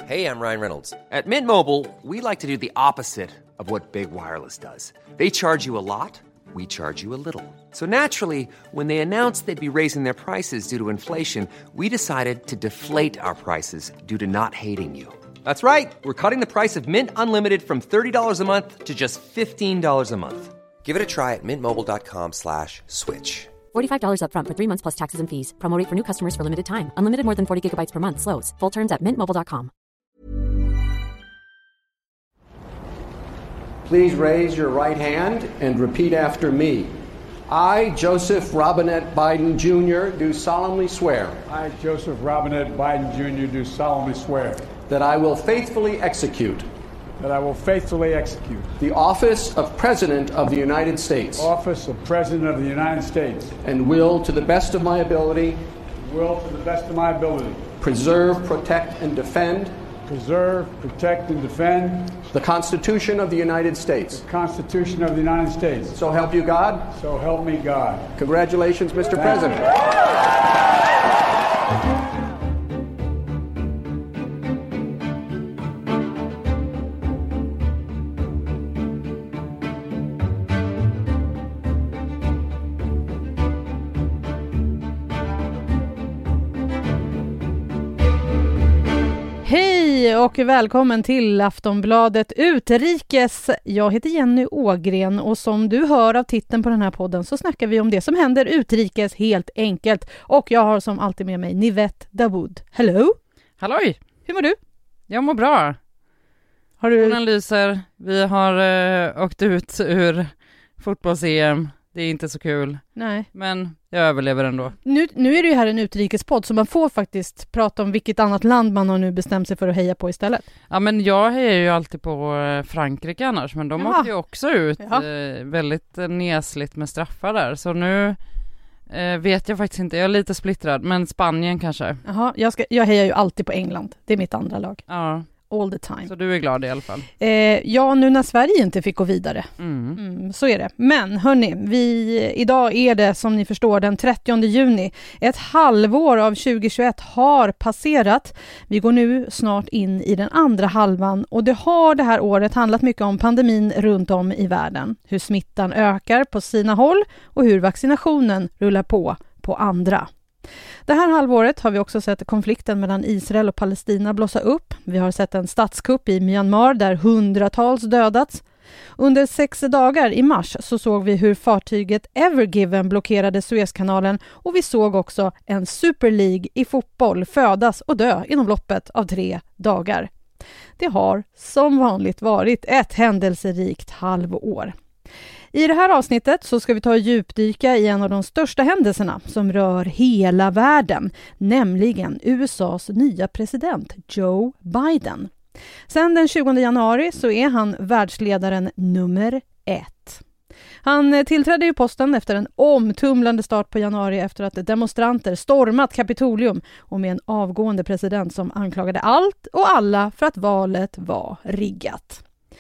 Hey, I'm Ryan Reynolds. At Mint Mobile, we like to do the opposite of what Big Wireless does. They charge you a lot, we charge you a little. So naturally, when they announced they'd be raising their prices due to inflation, we decided to deflate our prices due to not hating you. That's right. We're cutting the price of Mint Unlimited from $30 a month to just $15 a month. Give it a try at mintmobile.com/switch. $45 up front for 3 months plus taxes and fees. Promo rate for new customers for limited time. Unlimited more than 40 gigabytes per month. Slows full terms at mintmobile.com. Please raise your right hand and repeat after me. I, Joseph Robinette Biden Jr., do solemnly swear. I, Joseph Robinette Biden Jr., do solemnly swear. That I will faithfully execute. That I will faithfully execute. The office of President of the United States. Office of President of the United States. And will, to the best of my ability. Will, to the best of my ability. Preserve, protect, and defend. Preserve, protect, and defend. The Constitution of the United States. The Constitution of the United States. So help you God. So help me God. Congratulations, Mr. President. Hej och välkommen till Aftonbladet Utrikes. Jag heter Jenny Ågren och som du hör av titeln på den här podden så snackar vi om det som händer utrikes helt enkelt. Och jag har som alltid med mig Nivette Dawood. Hello! Halloj! Hur mår du? Jag mår bra. Har du... Solen lyser. Vi har åkt ut ur fotbolls-EM. Det är inte så kul. Nej. Men jag överlever ändå. Nu är det ju här en utrikespodd så man får faktiskt prata om vilket annat land man har nu bestämt sig för att heja på istället. Ja, men jag hejar ju alltid på Frankrike annars. Men de åkte ju också ut väldigt nesligt med straffar där. Så nu vet jag faktiskt inte. Jag är lite splittrad. Men Spanien kanske. Jaha, jag hejar ju alltid på England. Det är mitt andra lag. Ja. All the time. Så du är glad i alla fall? Ja, nu när Sverige inte fick gå vidare. Så är det. Men hörni, idag är det som ni förstår den 30 juni. Ett halvår av 2021 har passerat. Vi går nu snart in i den andra halvan och det har det här året handlat mycket om pandemin runt om i världen. Hur smittan ökar på sina håll och hur vaccinationen rullar på andra. Det här halvåret har vi också sett konflikten mellan Israel och Palestina blossa upp. Vi har sett en statskupp i Myanmar där hundratals dödats. Under 6 dagar i mars så såg vi hur fartyget Ever Given blockerade Suezkanalen och vi såg också en Super League i fotboll födas och dö inom loppet av 3 dagar. Det har som vanligt varit ett händelserikt halvår. I det här avsnittet så ska vi ta och djupdyka i en av de största händelserna som rör hela världen, nämligen USAs nya president Joe Biden. Sen den 20 januari så är han världsledaren nummer 1. Han tillträdde ju posten efter en omtumlande start på januari efter att demonstranter stormat Kapitolium och med en avgående president som anklagade allt och alla för att valet var riggat.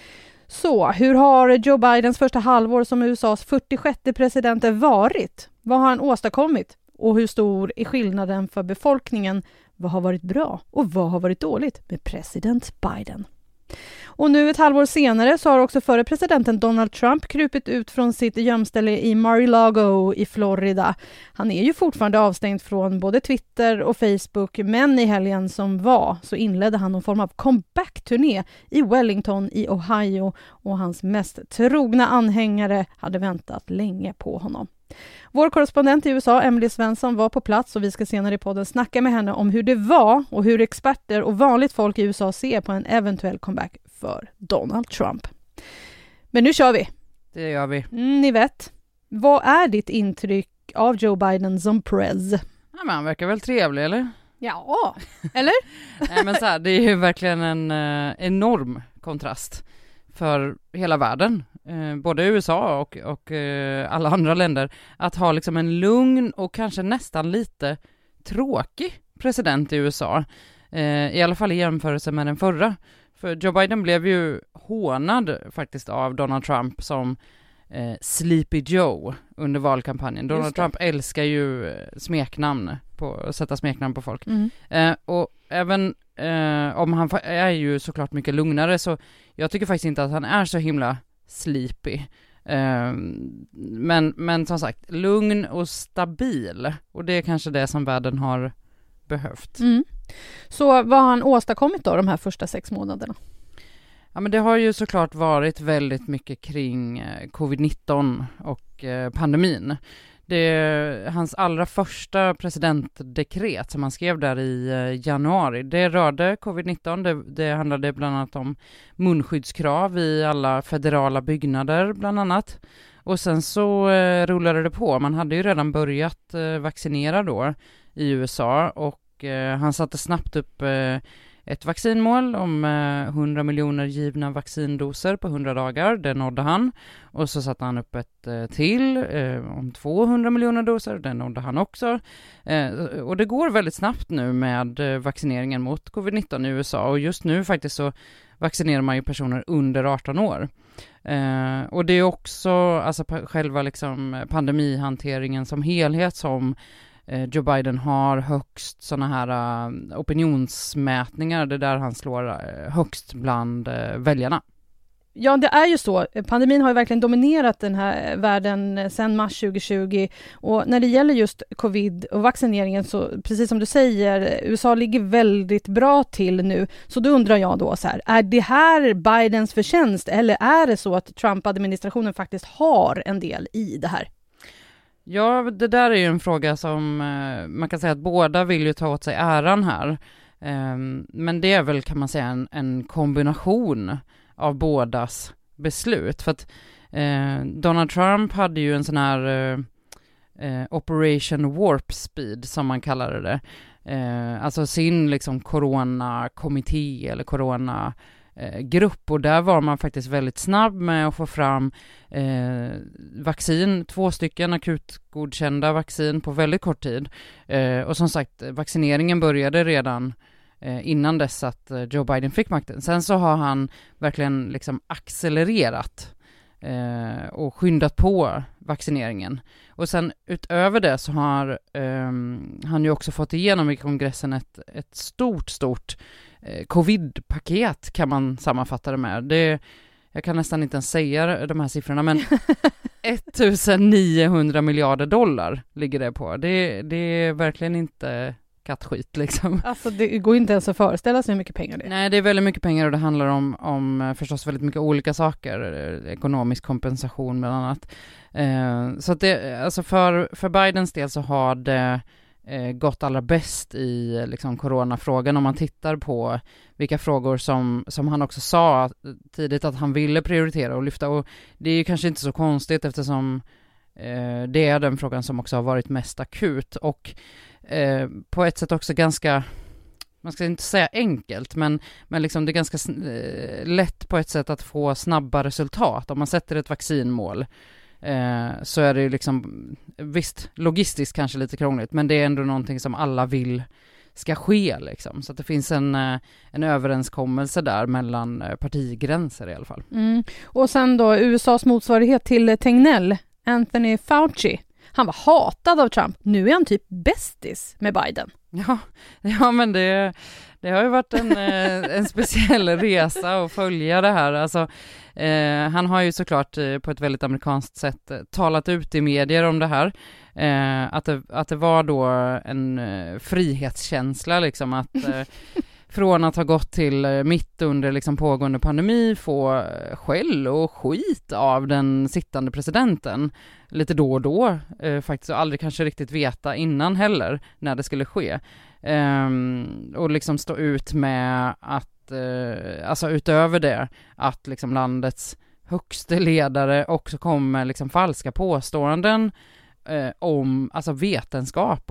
Så, hur har Joe Bidens första halvår som USAs 46:e president varit? Vad har han åstadkommit? Och hur stor är skillnaden för befolkningen? Vad har varit bra och vad har varit dåligt med president Biden? Och nu ett halvår senare så har också förre presidenten Donald Trump krupit ut från sitt gömställe i Mar-a-Lago i Florida. Han är ju fortfarande avstängd från både Twitter och Facebook, men i helgen som var så inledde han någon form av comeback-turné i Wellington i Ohio och hans mest trogna anhängare hade väntat länge på honom. Vår korrespondent i USA, Emily Svensson, var på plats och vi ska senare i podden snacka med henne om hur det var och hur experter och vanligt folk i USA ser på en eventuell comeback för Donald Trump. Men nu kör vi! Det gör vi. Ni vet, vad är ditt intryck av Joe Biden som pres? Ja, men han verkar väl trevlig, eller? Ja, eller? Nej, men så här, det är ju verkligen en enorm kontrast för hela världen, både USA och alla andra länder, att ha liksom en lugn och kanske nästan lite tråkig president i USA, i alla fall i jämförelse med den förra. För Joe Biden blev ju hånad faktiskt av Donald Trump som Sleepy Joe under valkampanjen. Donald Trump älskar ju smeknamn, att sätta smeknamn på folk. Och även om han är ju såklart mycket lugnare, så jag tycker faktiskt inte att han är så himla sleepy. Men som sagt, lugn och stabil, och det är kanske det som världen har behövt. Så vad har han åstadkommit då de här första 6 månaderna? Ja, men det har ju såklart varit väldigt mycket kring covid-19 och pandemin. Det är hans allra första presidentdekret som han skrev där i januari. Det rörde covid-19. Det handlade bland annat om munskyddskrav i alla federala byggnader bland annat. Och sen så rullade det på. Man hade ju redan börjat vaccinera då i USA, och han satte snabbt upp ett vaccinmål om 100 miljoner givna vaccindoser på 100 dagar. Det nådde han. Och så satte han upp ett till om 200 miljoner doser. Det nådde han också. Och det går väldigt snabbt nu med vaccineringen mot covid-19 i USA. Och just nu faktiskt så vaccinerar man ju personer under 18 år. Och det är också alltså själva liksom pandemihanteringen som helhet som Joe Biden har högst såna här opinionsmätningar. Det är där han slår högst bland väljarna. Ja, det är ju så. Pandemin har ju verkligen dominerat den här världen sedan mars 2020. Och när det gäller just covid och vaccineringen, så precis som du säger, USA ligger väldigt bra till nu. Så då undrar jag då så här, är det här Bidens förtjänst, eller är det så att Trump-administrationen faktiskt har en del i det här? Ja, det där är ju en fråga som man kan säga att båda vill ju ta åt sig äran här. Men det är väl, kan man säga, en kombination av bådas beslut. För att Donald Trump hade ju en sån här Operation Warp Speed som man kallade det. Alltså sin liksom coronakommitté eller coronagrupp, och där var man faktiskt väldigt snabb med att få fram vaccin, 2 stycken akutgodkända vaccin på väldigt kort tid. Och som sagt, vaccineringen började redan innan dess att Joe Biden fick makten. Sen så har han verkligen liksom accelererat och skyndat på vaccineringen. Och sen utöver det så har han ju också fått igenom i kongressen ett stort covid-paket, kan man sammanfatta det med. Jag kan nästan inte ens säga de här siffrorna, men 1900 miljarder dollar ligger det på. Det är verkligen inte kattskit liksom. Alltså det går inte ens att föreställa sig hur mycket pengar det är. Nej, det är väldigt mycket pengar, och det handlar om förstås väldigt mycket olika saker. Ekonomisk kompensation bland annat. Så att det, alltså för Bidens del så har det gått allra bäst i liksom coronafrågan, om man tittar på vilka frågor som han också sa tidigt att han ville prioritera och lyfta, och det är ju kanske inte så konstigt eftersom det är den frågan som också har varit mest akut och på ett sätt också ganska, man ska inte säga enkelt, men liksom det är ganska lätt på ett sätt att få snabba resultat. Om man sätter ett vaccinmål så är det ju liksom, visst, logistiskt kanske lite krångligt, men det är ändå någonting som alla vill ska ske liksom. Så att det finns en överenskommelse där mellan partigränser i alla fall. Och sen då USAs motsvarighet till Tegnell, Anthony Fauci. Han var hatad av Trump. Nu är han typ bästis med Biden. Ja, men det har ju varit en speciell resa att följa det här. Alltså, han har ju såklart på ett väldigt amerikanskt sätt talat ut i medier om det här. Att det var då en frihetskänsla liksom, att från att ha gått till mitt under liksom pågående pandemi få skäll och skit av den sittande presidenten lite då och då faktiskt, och aldrig kanske riktigt veta innan heller när det skulle ske. Och liksom stå ut med att alltså utöver det att liksom landets högste ledare också kom med liksom falska påståenden om alltså vetenskap,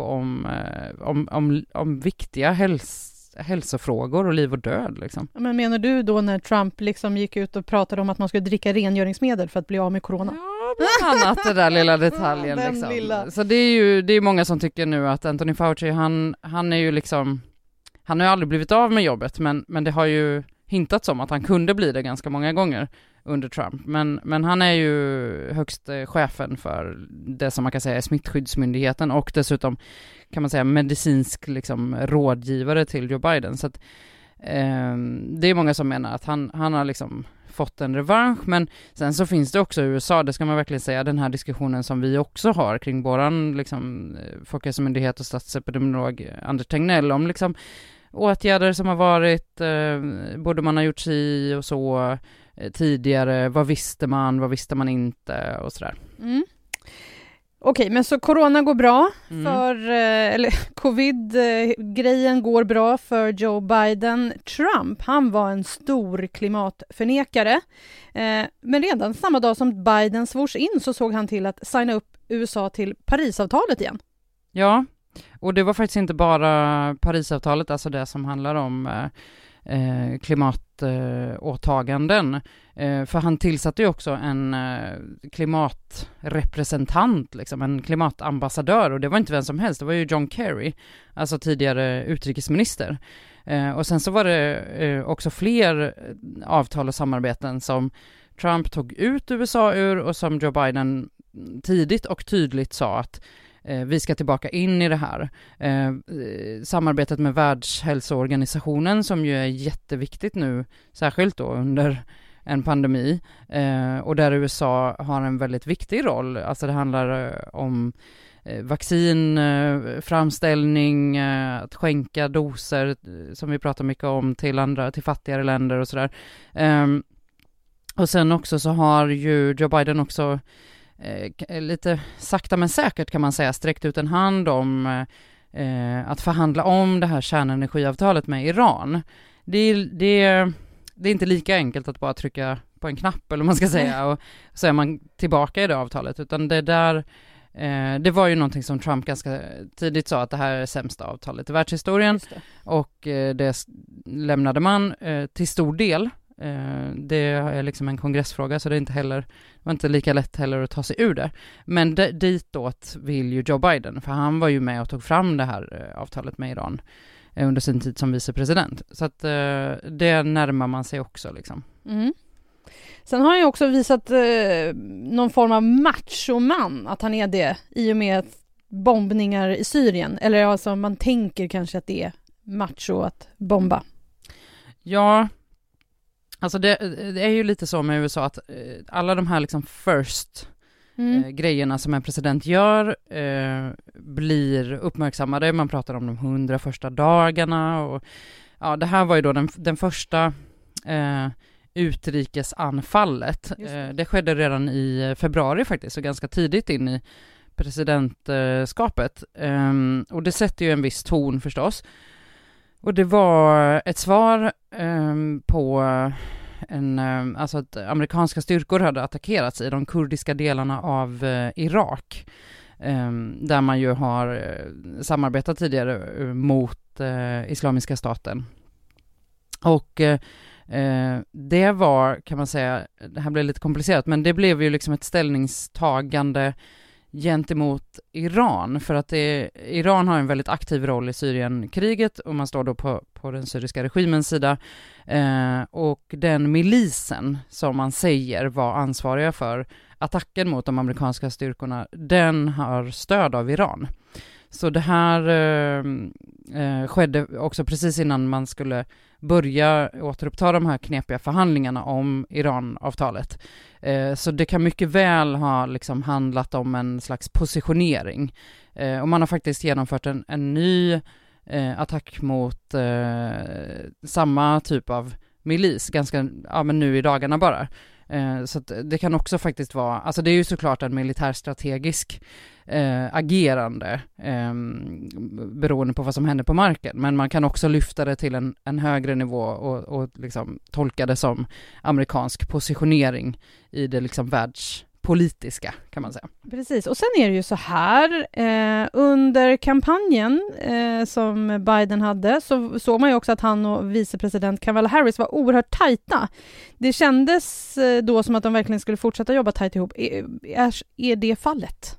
om viktiga hälsofrågor och liv och död liksom. Men menar du då när Trump liksom gick ut och pratade om att man skulle dricka rengöringsmedel för att bli av med corona? Ja, bland annat det där lilla detaljen liksom. Lilla. Så det är många som tycker nu att Anthony Fauci, han är ju liksom, han har ju aldrig blivit av med jobbet, men det har ju hintats om att han kunde bli det ganska många gånger under Trump. Men han är ju högst chefen för det som man kan säga är smittskyddsmyndigheten, och dessutom kan man säga medicinsk liksom rådgivare till Joe Biden. Så att det är många som menar att han har liksom fått en revansch, men sen så finns det också i USA, det ska man verkligen säga, den här diskussionen som vi också har kring våran liksom, Folkhälsomyndighet och statsepidemiolog Anders Tegnell om liksom åtgärder som har varit, borde man ha gjort sig och så tidigare, vad visste man inte och sådär. Okej, men så corona går bra eller covid-grejen går bra för Joe Biden. Trump, han var en stor klimatförnekare. Men redan samma dag som Biden svors in så såg han till att signa upp USA till Parisavtalet igen. Ja, och det var faktiskt inte bara Parisavtalet, alltså det som handlar om klimatåtaganden. För han tillsatte ju också en klimatrepresentant, liksom, en klimatambassadör, och det var inte vem som helst, det var ju John Kerry, alltså tidigare utrikesminister. Och sen så var det också fler avtal och samarbeten som Trump tog ut USA ur och som Joe Biden tidigt och tydligt sa att vi ska tillbaka in i det här. Samarbetet med Världshälsoorganisationen som ju är jätteviktigt nu, särskilt då under en pandemi, och där USA har en väldigt viktig roll. Alltså det handlar om vaccinframställning, att skänka doser som vi pratar mycket om till fattigare länder och sådär. Och sen också så har ju Joe Biden också lite sakta men säkert kan man säga sträckt ut en hand om att förhandla om det här kärnenergiavtalet med Iran. Det är inte lika enkelt att bara trycka på en knapp eller man ska säga och så är man tillbaka i det avtalet, utan det var ju någonting som Trump ganska tidigt sa att det här är sämsta avtalet i världshistorien, och det lämnade man till stor del. Det är liksom en kongressfråga, så det var inte lika lätt heller att ta sig ur det. Men ditåt vill ju Joe Biden, för han var ju med och tog fram det här avtalet med Iran under sin tid som vicepresident. Så att det närmar man sig också liksom. Sen har han ju också visat någon form av machoman, att han är det i och med bombningar i Syrien. Eller alltså man tänker kanske att det är macho att bomba. Ja, alltså det är ju lite så med USA att alla de här liksom grejerna som en president gör blir uppmärksammade. Man pratar om de 100 första dagarna och ja, det här var ju då den första utrikesanfallet. Det skedde redan i februari faktiskt, så ganska tidigt in i presidentskapet. Och det sätter ju en viss ton förstås. Och det var ett svar på alltså att amerikanska styrkor hade attackerats i de kurdiska delarna av Irak, där man ju har samarbetat tidigare mot Islamiska staten. Och det var, kan man säga, det här blev lite komplicerat, men det blev ju liksom ett ställningstagande gentemot Iran, för att Iran har en väldigt aktiv roll i Syrienkriget och man står då på den syriska regimens sida, och den milisen som man säger var ansvariga för attacken mot de amerikanska styrkorna, den har stöd av Iran. Så det här skedde också precis innan man skulle börja återuppta de här knepiga förhandlingarna om Iran-avtalet. Så det kan mycket väl ha liksom handlat om en slags positionering. Och man har faktiskt genomfört en ny attack mot samma typ av milis, ganska, men nu i dagarna bara. Så att det kan också faktiskt vara, alltså det är ju såklart en militärstrategisk agerande beroende på vad som händer på marken, men man kan också lyfta det till en högre nivå och liksom tolka det som amerikansk positionering i det liksom världspolitiska, kan man säga. Precis, och sen är det ju så här, under kampanjen som Biden hade så såg man ju också att han och vicepresident Kamala Harris var oerhört tajta. Det kändes då som att de verkligen skulle fortsätta jobba tajt ihop. Är det fallet?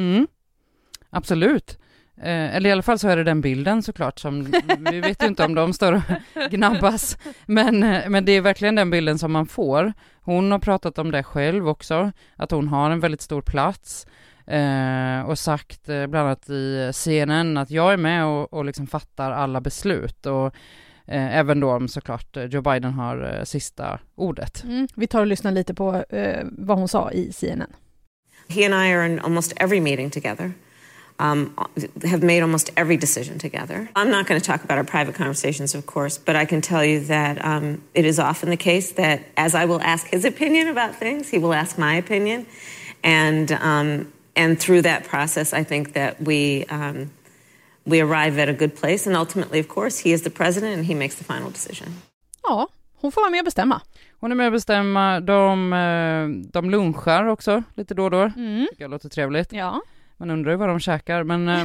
Absolut. Eller i alla fall så är det den bilden såklart, som vi vet ju inte om de står och gnabbas, men det är verkligen den bilden som man får. Hon har pratat om det själv också, att hon har en väldigt stor plats och sagt bland annat i CNN att jag är med och liksom fattar alla beslut, och även då om såklart Joe Biden har sista ordet. Vi tar och lyssnar lite på vad hon sa i CNN. He and I are in almost every meeting together, have made almost every decision together. I'm not going to talk about our private conversations, of course, but I can tell you that it is often the case that as I will ask his opinion about things, he will ask my opinion. And through that process, I think that we arrive at a good place. And ultimately, of course, he is the president and he makes the final decision. Ja, hon får vara med och bestämma. Hon är med och bestämma. De lunchar också lite då och då. Det låter trevligt. Ja. Man undrar ju vad de käkar. Men,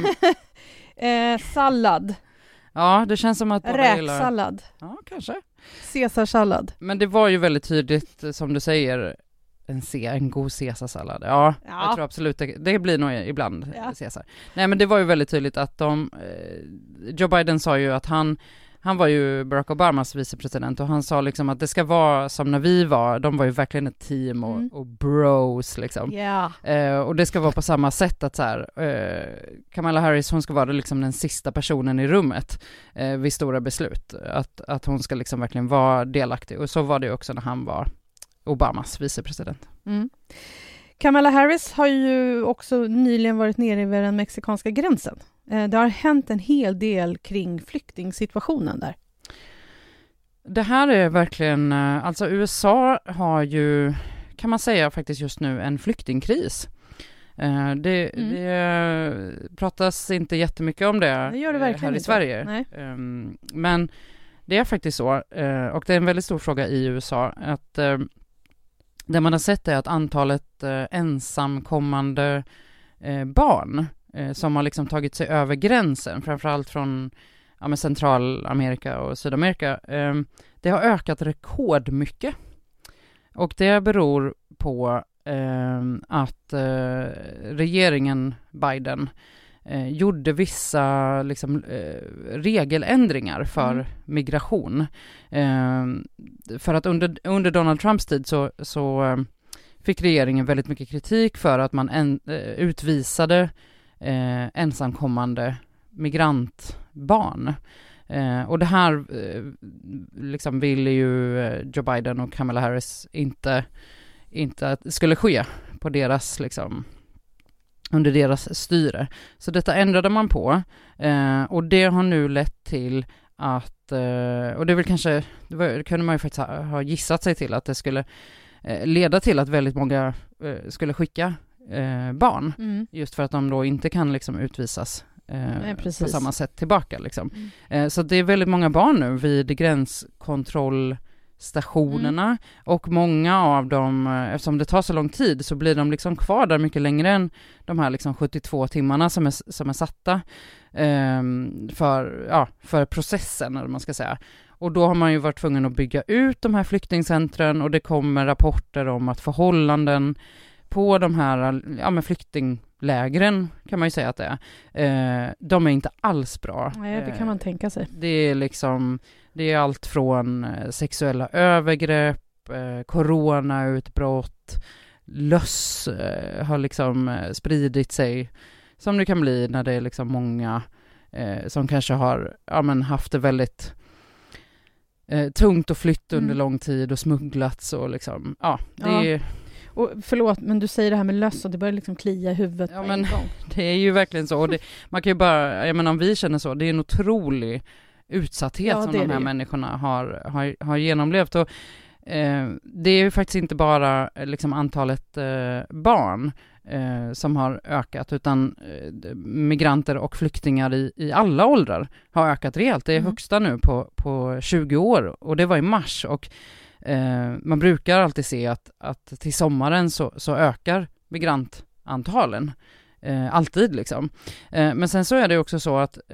sallad. Ja, det känns som att... Räksallad. Ja, kanske. Caesarsallad. Men det var ju väldigt tydligt, som du säger, en god caesarsallad. Ja, jag tror absolut det blir nog ibland Caesar. Nej, men det var ju väldigt tydligt att Joe Biden sa ju att han var ju Barack Obamas vicepresident och han sa liksom att det ska vara som när vi var, de var ju verkligen ett team och bros liksom. Och det ska vara på samma sätt att så här, Kamala Harris, hon ska vara liksom den sista personen i rummet vid stora beslut. Att hon ska liksom verkligen vara delaktig, och så var det också när han var Obamas vicepresident. Kamala Harris har ju också nyligen varit nere vid den mexikanska gränsen. Det har hänt en hel del kring flyktingsituationen där. Det här är verkligen, alltså USA har ju, kan man säga faktiskt just nu, en flyktingkris. Det pratas inte jättemycket om det här i Sverige. Men det är faktiskt så, och det är en väldigt stor fråga i USA, att det man har sett är att antalet ensamkommande barn som har liksom tagit sig över gränsen, framförallt från Centralamerika och Sydamerika, det har ökat rekordmycket. Och det beror på att regeringen Biden gjorde vissa liksom, regeländringar för migration. För att under Donald Trumps tid så fick regeringen väldigt mycket kritik för att man utvisade ensamkommande migrantbarn. Och det här liksom ville ju Joe Biden och Kamala Harris inte att det skulle ske på deras liksom, under deras styre. Så detta ändrade man på, och det har nu lett till att, och det är väl kanske, det kunde man ju faktiskt ha gissat sig till, att det skulle leda till att väldigt många skulle skicka barn, just för att de då inte kan liksom utvisas på samma sätt tillbaka liksom. Så det är väldigt många barn nu vid gränskontrollstationerna, och många av dem, eftersom det tar så lång tid, så blir de liksom kvar där mycket längre än de här liksom 72 timmarna som är satta för processen, eller man ska säga. Och då har man ju varit tvungen att bygga ut de här flyktingcentren, och det kommer rapporter om att förhållanden på de här flyktinglägren, kan man ju säga att det är, de är inte alls bra. Nej, det kan man tänka sig. Det är liksom, det är allt från sexuella övergrepp, coronautbrott, löss har liksom spridit sig, som det kan bli när det är liksom många som kanske har haft det väldigt tungt och flytt under lång tid och smugglats och liksom, är... Och förlåt, men du säger det här med löss och det börjar liksom klia i huvudet på en gång. Det är ju verkligen så. Och man kan ju bara, jag menar, om vi känner så, det är en otrolig utsatthet som de här människorna har genomlevt. Och det är ju faktiskt inte bara liksom antalet barn som har ökat, utan migranter och flyktingar i alla åldrar har ökat rejält. Det är högsta nu på 20 år, och det var i mars, och man brukar alltid se att till sommaren så ökar migrantantalen alltid liksom. Men sen så är det också så att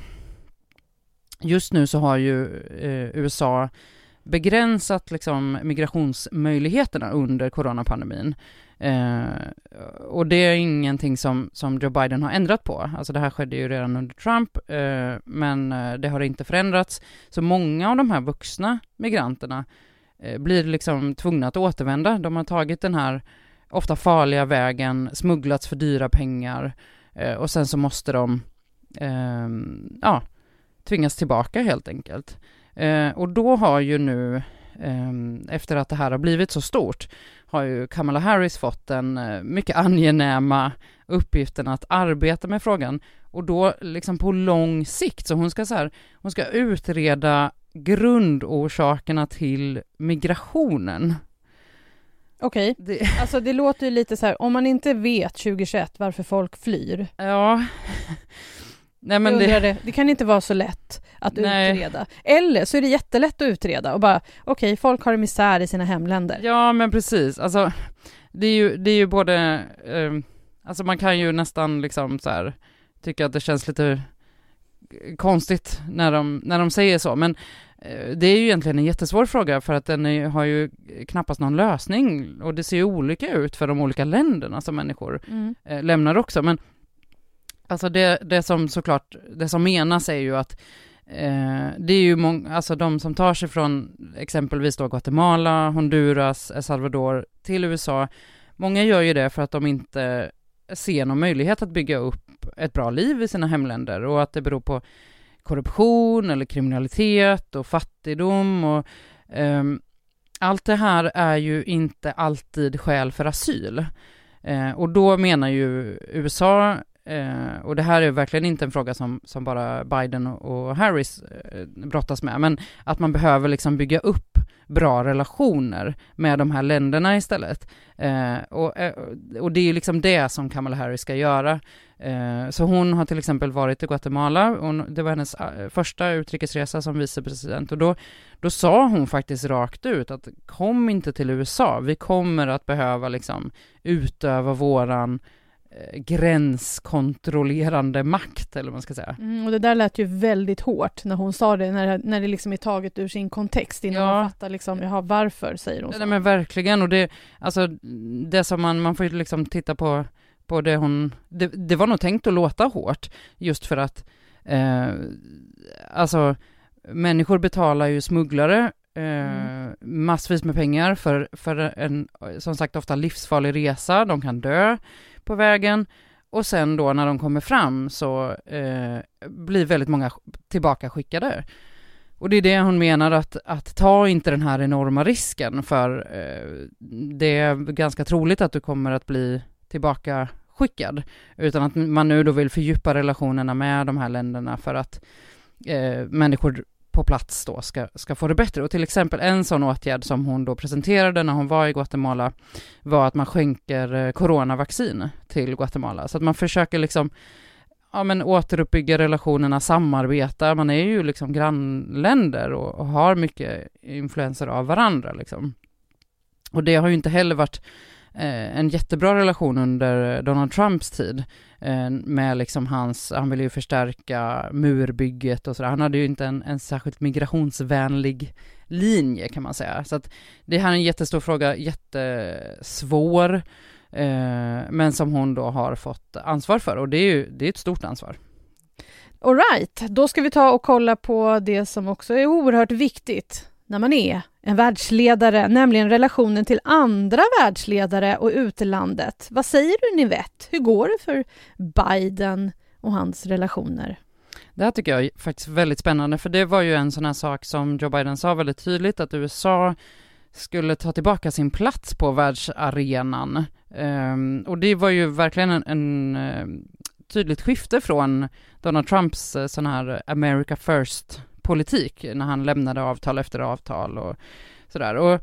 just nu så har ju USA begränsat liksom migrationsmöjligheterna under coronapandemin. Och det är ingenting som Joe Biden har ändrat på. Alltså det här skedde ju redan under Trump, men det har inte förändrats. Så många av de här vuxna migranterna blir liksom tvungna att återvända. De har tagit den här ofta farliga vägen, smugglats för dyra pengar, och sen så måste de tvingas tillbaka helt enkelt. Och då har ju nu, efter att det här har blivit så stort, har ju Kamala Harris fått den mycket angenäma uppgiften att arbeta med frågan. Och då liksom på lång sikt. Så hon ska utreda grundorsakerna till migrationen. Okej, alltså det låter ju lite så här, om man inte vet 2021 varför folk flyr. Ja. Nej, men det kan inte vara så lätt att utreda. Eller så är det jättelätt att utreda och bara, okej, folk har en misär i sina hemländer. Ja, men precis. Alltså, det är ju både, alltså man kan ju nästan liksom så här tycka att det känns lite konstigt när de säger så, men det är ju egentligen en jättesvår fråga för att den har ju knappast någon lösning och det ser ju olika ut för de olika länderna som människor lämnar också, men alltså det som menas är ju att det är ju alltså de som tar sig från exempelvis då Guatemala, Honduras, El Salvador till USA, många gör ju det för att de inte ser någon möjlighet att bygga upp ett bra liv i sina hemländer och att det beror på korruption eller kriminalitet och fattigdom och allt det här är ju inte alltid skäl för asyl. Och då menar ju USA, och det här är verkligen inte en fråga som bara Biden och Harris brottas med, men att man behöver liksom bygga upp bra relationer med de här länderna istället. Och det är ju liksom det som Kamala Harris ska göra. Så hon har till exempel varit i Guatemala och det var hennes första utrikesresa som vicepresident och då sa hon faktiskt rakt ut att kom inte till USA, vi kommer att behöva liksom utöva våran gränskontrollerande makt eller vad man ska säga. Och det där lät ju väldigt hårt när hon sa det, när det liksom är taget ur sin kontext innan man fattar liksom, varför säger hon så. Nej, men verkligen, och det som man får ju liksom titta på det det var nog tänkt att låta hårt just för att alltså människor betalar ju smugglare massvis med pengar för en som sagt ofta livsfarlig resa, de kan dö på vägen och sen då när de kommer fram så blir väldigt många tillbaka skickade. Och det är det hon menar att ta inte den här enorma risken för det är ganska troligt att du kommer att bli tillbaka skickad utan att man nu då vill fördjupa relationerna med de här länderna för att människor på plats då ska få det bättre. Och till exempel en sån åtgärd som hon då presenterade när hon var i Guatemala var att man skänker coronavaccin till Guatemala. Så att man försöker liksom återuppbygga relationerna, samarbeta. Man är ju liksom grannländer och har mycket influenser av varandra liksom. Och det har ju inte heller varit en jättebra relation under Donald Trumps tid med liksom han ville ju förstärka murbygget och sådär. Han hade ju inte en särskilt migrationsvänlig linje kan man säga. Så att det här är en jättestor fråga, jättesvår men som hon då har fått ansvar för och det är ett stort ansvar. All right, då ska vi ta och kolla på det som också är oerhört viktigt när man är en världsledare, nämligen relationen till andra världsledare och utlandet. Vad säger du, Nivette? Hur går det för Biden och hans relationer? Det här tycker jag är faktiskt väldigt spännande, för det var ju en sån här sak som Joe Biden sa väldigt tydligt, att USA skulle ta tillbaka sin plats på världsarenan. Och det var ju verkligen en tydligt skifte från Donald Trumps sån här America First politik när han lämnade avtal efter avtal och sådär. Och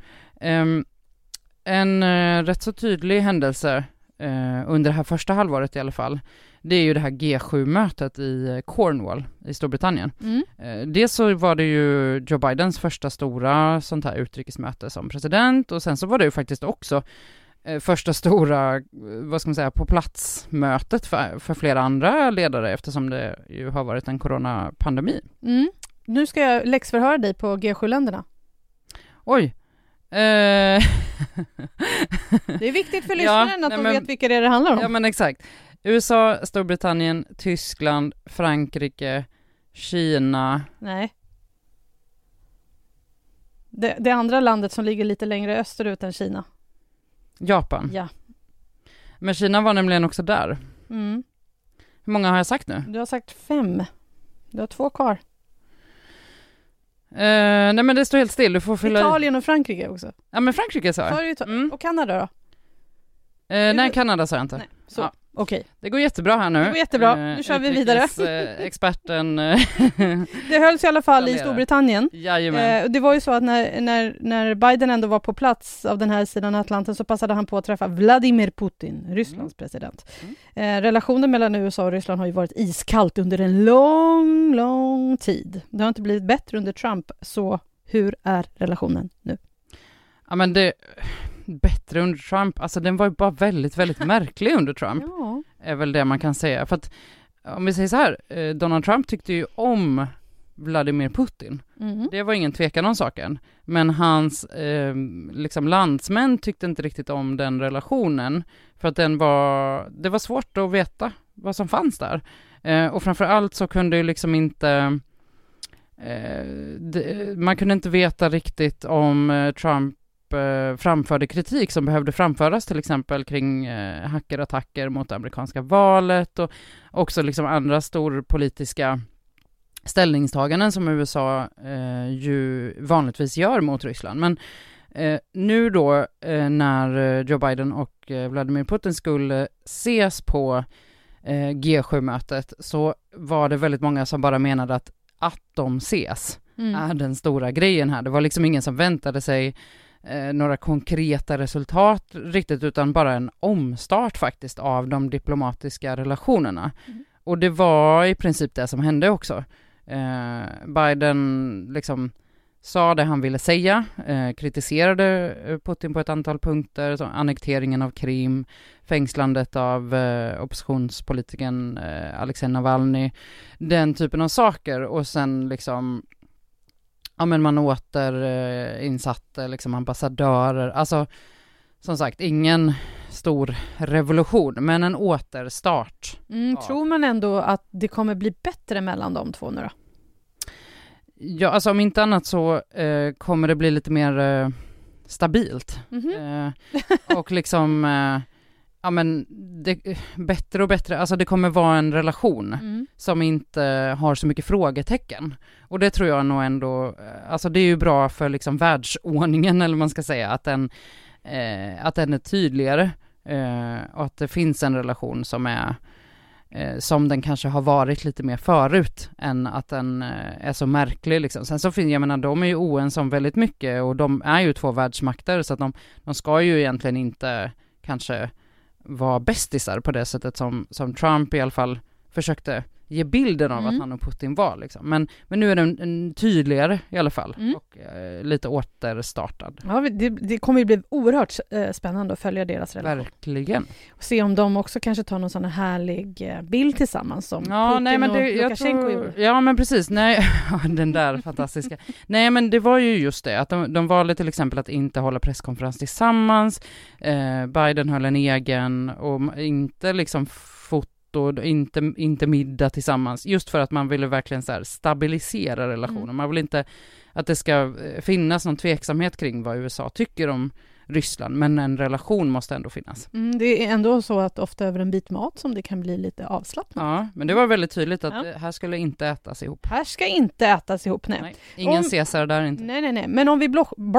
en rätt så tydlig händelse under det här första halvåret i alla fall, det är ju det här G7-mötet i Cornwall i Storbritannien. Dels så var det ju Joe Bidens första stora sånt här utrikesmöte som president och sen så var det ju faktiskt också första stora, vad ska man säga, på plats-mötet för flera andra ledare eftersom det ju har varit en coronapandemi. Nu ska jag läxförhöra dig på G7-länderna. Oj. Det är viktigt för lyssnaren att de vet vilka det handlar om. Ja, men exakt. USA, Storbritannien, Tyskland, Frankrike, Kina. Nej. Det andra landet som ligger lite längre österut än Kina. Japan. Ja. Men Kina var nämligen också där. Hur många har jag sagt nu? Du har sagt 5. Du har 2 kvar. Nej men det står helt still, du får fylla Italien och Frankrike också. Ja men Frankrike sa jag. Och Kanada då? Nej, Kanada sa jag inte. Nej. Så, okej. Det går jättebra här nu. Det går jättebra, nu kör vi vidare. Experten. Det hölls i alla fall i Storbritannien. Jajamän. Det var ju så att när Biden ändå var på plats av den här sidan Atlanten så passade han på att träffa Vladimir Putin, Rysslands president. Relationen mellan USA och Ryssland har ju varit iskallt under en lång tid. Det har inte blivit bättre under Trump, så hur är relationen nu? Ja men det bättre under Trump, alltså den var ju bara väldigt, väldigt märklig under Trump. Ja. Är väl det man kan säga. För att om vi säger så här, Donald Trump tyckte ju om Vladimir Putin. Det var ingen tvekan om saken. Men hans liksom landsmän tyckte inte riktigt om den relationen. För att det var svårt att veta vad som fanns där. Och framförallt så kunde ju liksom inte man kunde inte veta riktigt om Trump framförde kritik som behövde framföras, till exempel kring hackerattacker mot det amerikanska valet och också liksom andra storpolitiska ställningstaganden som USA ju vanligtvis gör mot Ryssland. Men nu då när Joe Biden och Vladimir Putin skulle ses på G7-mötet så var det väldigt många som bara menade att de ses är den stora grejen här. Det var liksom ingen som väntade sig några konkreta resultat riktigt, utan bara en omstart faktiskt av de diplomatiska relationerna. Och det var i princip det som hände också. Biden liksom sa det han ville säga, kritiserade Putin på ett antal punkter, som annekteringen av Krim, fängslandet av oppositionspolitikern Alexej Navalny, den typen av saker, och sen liksom ja men man återinsatte liksom ambassadörer, alltså som sagt ingen stor revolution men en återstart. Tror man ändå att det kommer bli bättre mellan de två nu då? Ja, alltså om inte annat så kommer det bli lite mer stabilt. Och liksom ja men bättre och bättre, alltså det kommer vara en relation som inte har så mycket frågetecken. Och det tror jag nog ändå, alltså det är ju bra för liksom världsordningen, eller man ska säga, att den är tydligare och att det finns en relation som är som den kanske har varit lite mer förut än att den är så märklig liksom. Sen så jag menar, de är ju oense om väldigt mycket och de är ju två världsmakter, så att de ska ju egentligen inte kanske vara bästisar på det sättet som Trump i alla fall försökte ge bilden av att han och Putin var liksom. Men nu är den en tydligare i alla fall och lite återstartad. Ja, det kommer ju bli oerhört spännande att följa deras relation. Verkligen. Och se om de också kanske tar någon sån här härlig bild tillsammans som Putin men och Lukasjenko gjorde. Ja, men precis. Nej, den där fantastiska. Nej, men det var ju just det. Att de valde till exempel att inte hålla presskonferens tillsammans. Biden höll en egen och inte liksom och inte middag tillsammans, just för att man ville verkligen så här stabilisera relationen. Man vill inte att det ska finnas någon tveksamhet kring vad USA tycker om Ryssland, men en relation måste ändå finnas. Det är ändå så att ofta över en bit mat som det kan bli lite avslappnat. Ja, men det var väldigt tydligt att här skulle inte ätas ihop. Här ska inte ätas ihop, nej. Ingen Caesar där inte. Nej. Men om vi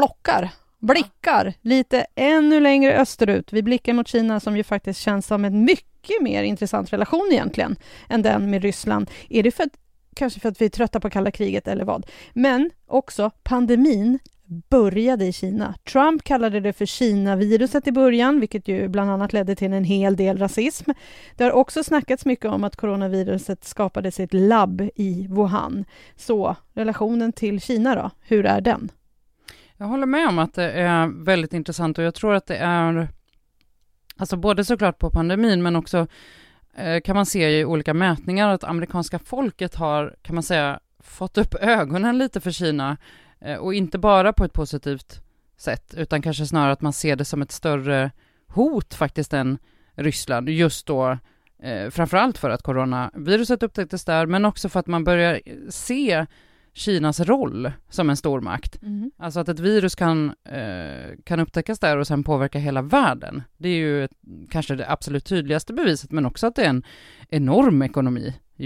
blickar lite ännu längre österut. Vi blickar mot Kina som ju faktiskt känns som en mycket mer intressant relation egentligen än den med Ryssland. Är det kanske för att vi är trötta på kalla kriget eller vad? Men också pandemin började i Kina. Trump kallade det för Kina-viruset i början, vilket ju bland annat ledde till en hel del rasism. Det har också snackats mycket om att coronaviruset skapade sitt labb i Wuhan. Så relationen till Kina då, hur är den? Jag håller med om att det är väldigt intressant, och jag tror att det är alltså både såklart på pandemin, men också kan man se i olika mätningar att amerikanska folket har, kan man säga, fått upp ögonen lite för Kina, och inte bara på ett positivt sätt, utan kanske snarare att man ser det som ett större hot faktiskt än Ryssland, just då framförallt för att coronaviruset upptäcktes där, men också för att man börjar se Kinas roll som en stormakt. Alltså att ett virus kan upptäckas där och sen påverka hela världen. Det är ju kanske det absolut tydligaste beviset, men också att det är en enorm ekonomi ju.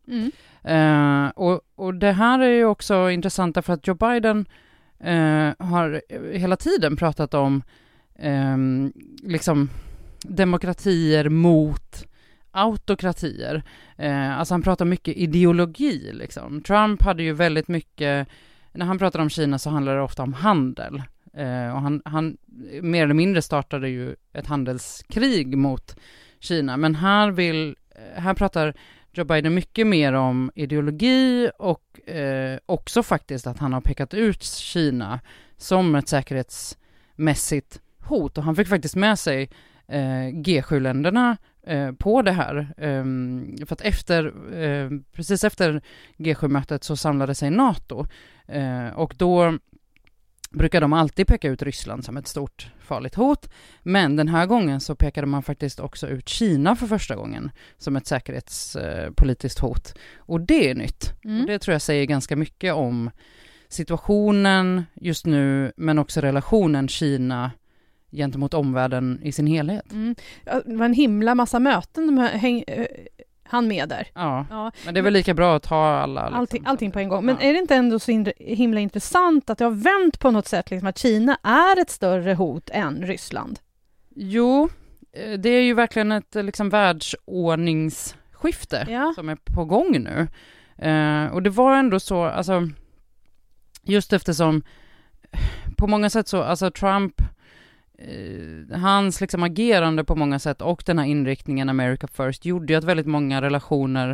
Och det här är ju också intressant därför att Joe Biden har hela tiden pratat om liksom demokratier mot autokratier. Alltså han pratar mycket ideologi liksom. Trump hade ju väldigt mycket, när han pratar om Kina så handlar det ofta om handel. Och han mer eller mindre startade ju ett handelskrig mot Kina. Men här pratar Joe Biden mycket mer om ideologi och också faktiskt att han har pekat ut Kina som ett säkerhetsmässigt hot. Och han fick faktiskt med sig G7-länderna på det här. För att precis efter G7-mötet så samlade sig NATO. Och då brukar de alltid peka ut Ryssland som ett stort farligt hot. Men den här gången så pekade man faktiskt också ut Kina för första gången som ett säkerhetspolitiskt hot. Och det är nytt. Och det tror jag säger ganska mycket om situationen just nu, men också relationen Kina gentemot omvärlden i sin helhet. Det var en himla massa möten han med där. Ja, men det är väl lika bra att ha alla... Allting på en gång. Men är det inte ändå så himla intressant att det har vänt på något sätt, liksom, att Kina är ett större hot än Ryssland? Jo, det är ju verkligen ett liksom världsordningsskifte som är på gång nu. Och det var ändå så, alltså, just eftersom på många sätt så, alltså Trump, hans liksom agerande på många sätt och den här inriktningen America First gjorde ju att väldigt många relationer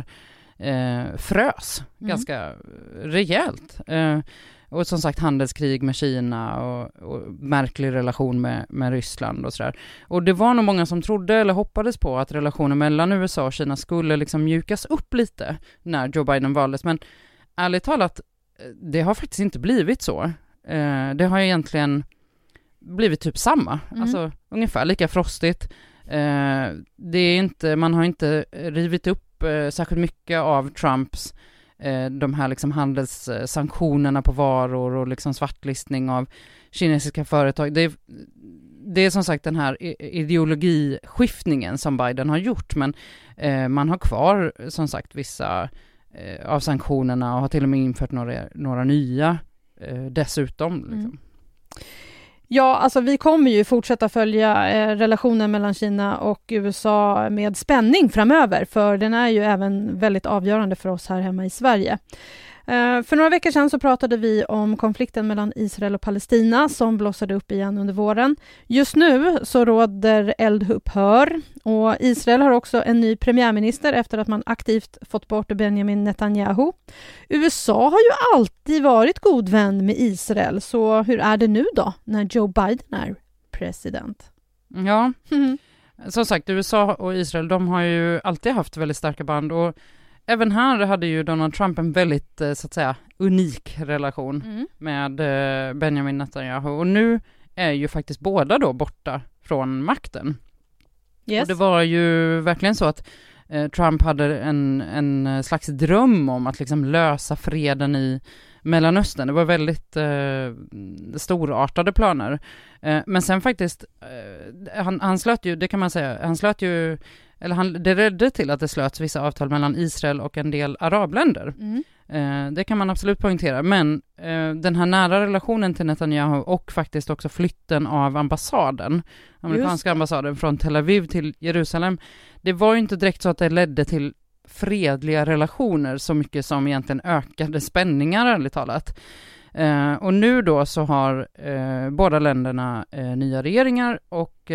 frös ganska rejält. Och som sagt handelskrig med Kina och märklig relation med Ryssland och sådär. Och det var nog många som trodde eller hoppades på att relationen mellan USA och Kina skulle liksom mjukas upp lite när Joe Biden valdes. Men ärligt talat, det har faktiskt inte blivit så. Det har egentligen blivit typ samma. Alltså ungefär lika frostigt. Det är inte, man har inte rivit upp särskilt mycket av Trumps de här liksom handelssanktionerna på varor och liksom svartlistning av kinesiska företag. Det är som sagt den här ideologiskiftningen som Biden har gjort, men man har kvar som sagt vissa av sanktionerna och har till och med infört några nya dessutom. Liksom. Ja, alltså vi kommer ju fortsätta följa relationen mellan Kina och USA med spänning framöver, för den är ju även väldigt avgörande för oss här hemma i Sverige. För några veckor sedan så pratade vi om konflikten mellan Israel och Palestina som blossade upp igen under våren. Just nu så råder eldupphör och Israel har också en ny premiärminister efter att man aktivt fått bort Benjamin Netanyahu. USA har ju alltid varit god vän med Israel, så hur är det nu då när Joe Biden är president? Ja, som sagt, USA och Israel, de har ju alltid haft väldigt starka band, och även här hade ju Donald Trump en väldigt, så att säga, unik relation med Benjamin Netanyahu. Och nu är ju faktiskt båda då borta från makten. Yes. Och det var ju verkligen så att Trump hade en slags dröm om att liksom lösa freden i Mellanöstern. Det var väldigt storartade planer. Men sen faktiskt, han slöt ju, det kan man säga, det ledde till att det slöts vissa avtal mellan Israel och en del arabländer. Det kan man absolut poängtera. Men den här nära relationen till Netanyahu och faktiskt också flytten av amerikanska ambassaden från Tel Aviv till Jerusalem, det var ju inte direkt så att det ledde till fredliga relationer så mycket som egentligen ökade spänningar, ärligt talat. Och nu då så har båda länderna nya regeringar, och